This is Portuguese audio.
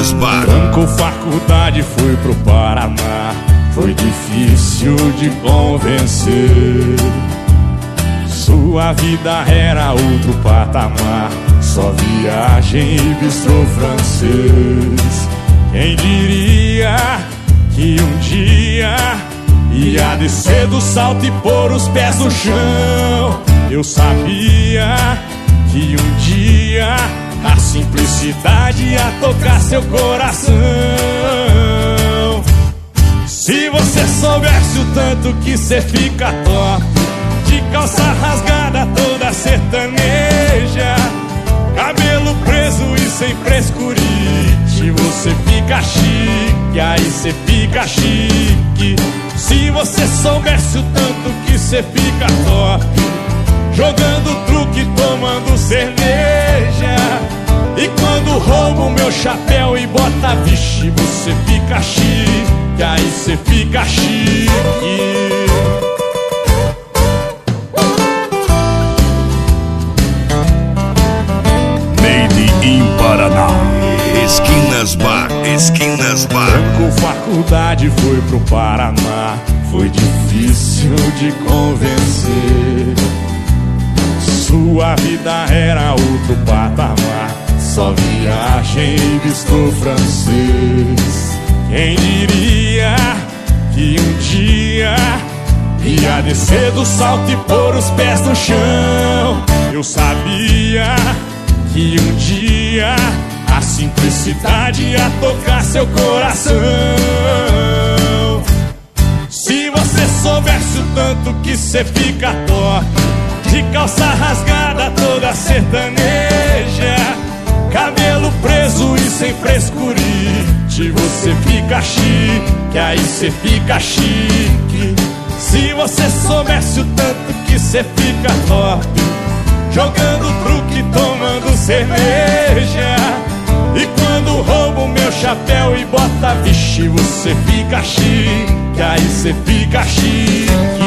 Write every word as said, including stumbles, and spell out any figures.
Esquinas Bar. Trancou faculdade, fui pro Paraná. Foi difícil de convencer. Sua vida era outro patamar, só viagem e bistrô francês. Quem diria que um dia ia descer do salto e pôr os pés no chão? Eu sabia que um dia a simplicidade ia tocar seu coração. Se você soubesse o tanto que cê fica top, de calça rasgada toda sertaneja, cabelo preso e sem frescurite, você fica chique, aí cê fica chique. Se você soubesse o tanto que cê fica top, jogando truque, tomando cerveja, e quando roubo meu chapéu e bota vixe, você fica chique, aí cê fica chique. Em Paraná, Esquinas Bar, Esquinas Bar. Trancou faculdade, foi pro Paraná. Foi difícil de convencer. Sua vida era outro patamar, só viagem e bistrô francês. Quem diria que um dia ia descer do salto e pôr os pés no chão? Eu sabia que um dia a simplicidade ia tocar seu coração. Se você soubesse o tanto que cê fica top, de calça rasgada toda sertaneja, cabelo preso e sem frescurite, você fica chique, aí cê fica chique. Se você soubesse o tanto que cê fica top, jogando truque, tomando cerveja, e quando roubo meu chapéu e bota vixe, você fica chique, aí cê fica chique.